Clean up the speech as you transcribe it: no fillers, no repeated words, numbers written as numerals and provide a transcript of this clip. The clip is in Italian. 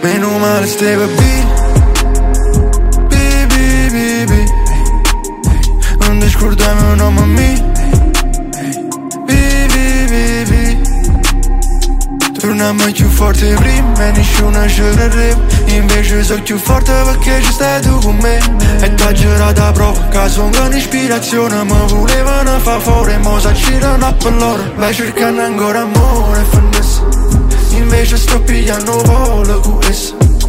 Meno male steve Bi, non ti scordare il nome a me. Bi, torniamo più forte prima e nessuno ci arriva. Invece sono più forte perché ci stai tu con me. E t'ha girata proprio caso un'ispirazione. Mi volevano far fuori, mo s'accirano per loro. Vai cercando ancora amore e finesse. Invece sto pigliando volo con essa.